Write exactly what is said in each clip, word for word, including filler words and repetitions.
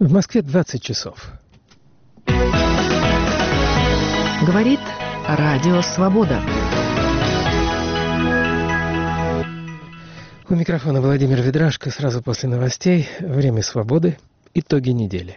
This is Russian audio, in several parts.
В Москве двадцать часов. Говорит Радио Свобода. У микрофона Владимир Ведрашко. Сразу после новостей. Время свободы. Итоги недели.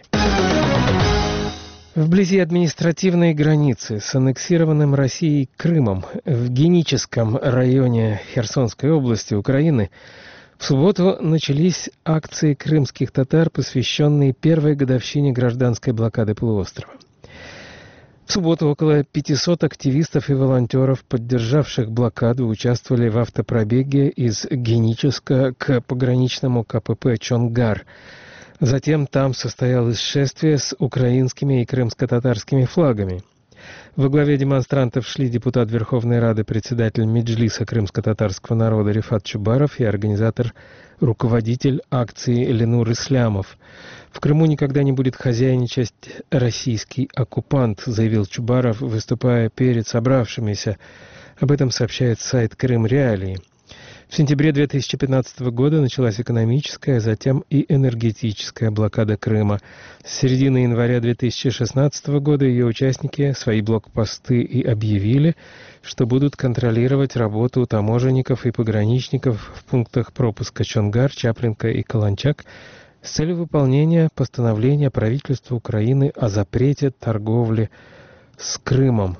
Вблизи административной границы с аннексированным Россией Крымом в Геническом районе Херсонской области Украины в субботу начались акции крымских татар, посвященные первой годовщине гражданской блокады полуострова. В субботу около пятисот активистов и волонтеров, поддержавших блокаду, участвовали в автопробеге из Геническа к пограничному КПП Чонгар. Затем там состоялось шествие с украинскими и крымско-татарскими флагами. Во главе демонстрантов шли депутат Верховной Рады, председатель Меджлиса крымско-татарского народа Рифат Чубаров и организатор, руководитель акции Ленур Ислямов. «В Крыму никогда не будет хозяйничать российский оккупант», заявил Чубаров, выступая перед собравшимися. Об этом сообщает сайт Крым Реалии. В сентябре две тысячи пятнадцатого года началась экономическая, затем и энергетическая блокада Крыма. С середины января две тысячи шестнадцатого года ее участники свои блокпосты и объявили, что будут контролировать работу таможенников и пограничников в пунктах пропуска Чонгар, Чаплинка и Каланчак с целью выполнения постановления правительства Украины о запрете торговли с Крымом.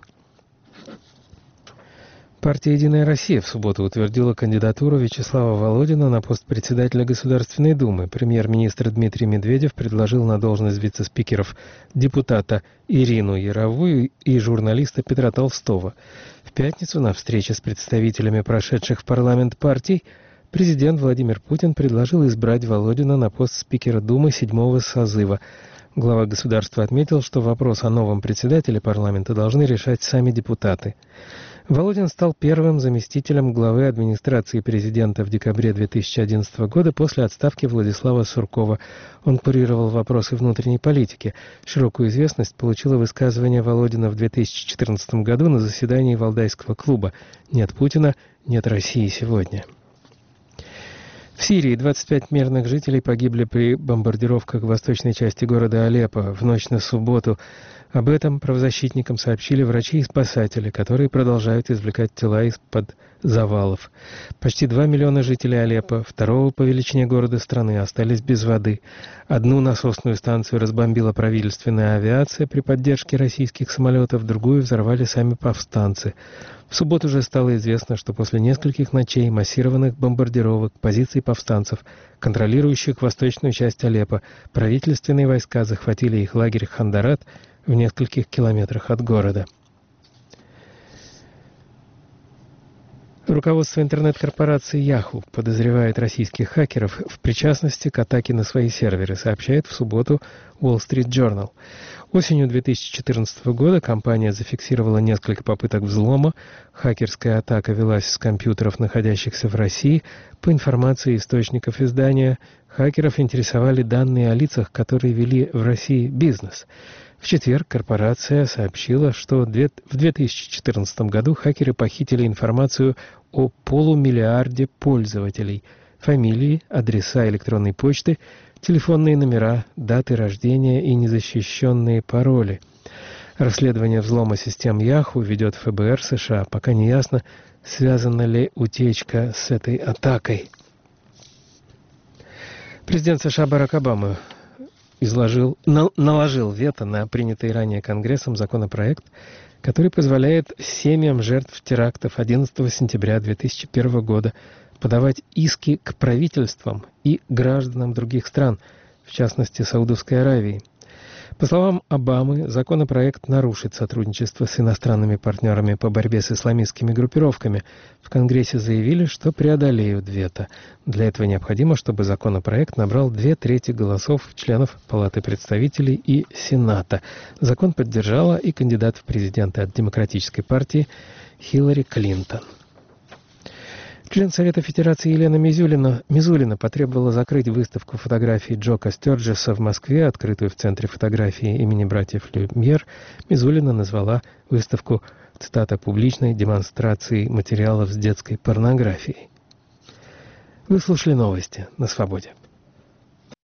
Партия «Единая Россия» в субботу утвердила кандидатуру Вячеслава Володина на пост председателя Государственной Думы. Премьер-министр Дмитрий Медведев предложил на должность вице-спикеров депутата Ирину Яровую и журналиста Петра Толстого. В пятницу на встрече с представителями прошедших в парламент партий президент Владимир Путин предложил избрать Володина на пост спикера Думы седьмого созыва. Глава государства отметил, что вопрос о новом председателе парламента должны решать сами депутаты. Володин стал первым заместителем главы администрации президента в декабре две тысячи одиннадцатого года после отставки Владислава Суркова. Он курировал вопросы внутренней политики. Широкую известность получило высказывание Володина в две тысячи четырнадцатом году на заседании Валдайского клуба «Нет Путина, нет России сегодня». В Сирии двадцать пять мирных жителей погибли при бомбардировках в восточной части города Алеппо в ночь на субботу. Об этом правозащитникам сообщили врачи и спасатели, которые продолжают извлекать тела из-под завалов. Почти два миллиона жителей Алеппо, второго по величине города страны, остались без воды. Одну насосную станцию разбомбила правительственная авиация при поддержке российских самолетов, другую взорвали сами повстанцы. В субботу уже стало известно, что после нескольких ночей массированных бомбардировок позиций повстанцев, контролирующих восточную часть Алеппо, правительственные войска захватили их лагерь Хандарат в нескольких километрах от города. Руководство интернет-корпорации Yahoo подозревает российских хакеров в причастности к атаке на свои серверы, сообщает в субботу Wall Street Journal. Осенью две тысячи четырнадцатого года компания зафиксировала несколько попыток взлома. Хакерская атака велась с компьютеров, находящихся в России. По информации источников издания, хакеров интересовали данные о лицах, которые вели в России бизнес. В четверг корпорация сообщила, что в две тысячи четырнадцатом году хакеры похитили информацию о полумиллиарде пользователей, фамилии, адреса электронной почты, телефонные номера, даты рождения и незащищенные пароли. Расследование взлома систем Yahoo ведет ФБР США. Пока не ясно, связана ли утечка с этой атакой. Президент США Барак Обама изложил, на, наложил вето на принятый ранее Конгрессом законопроект, который позволяет семьям жертв терактов одиннадцатого сентября две тысячи первого года подавать иски к правительствам и гражданам других стран, в частности Саудовской Аравии. По словам Обамы, законопроект нарушит сотрудничество с иностранными партнерами по борьбе с исламистскими группировками. В Конгрессе заявили, что преодолеют вето. Для этого необходимо, чтобы законопроект набрал две трети голосов членов Палаты представителей и Сената. Закон поддержала и кандидат в президенты от Демократической партии Хиллари Клинтон. Член Совета Федерации Елена Мизулина, Мизулина потребовала закрыть выставку фотографий Джока Стёрджеса в Москве, открытую в Центре фотографии имени братьев Люмьер. Мизулина назвала выставку, цитата, «публичной демонстрацией материалов с детской порнографией». Вы слушали новости на Свободе.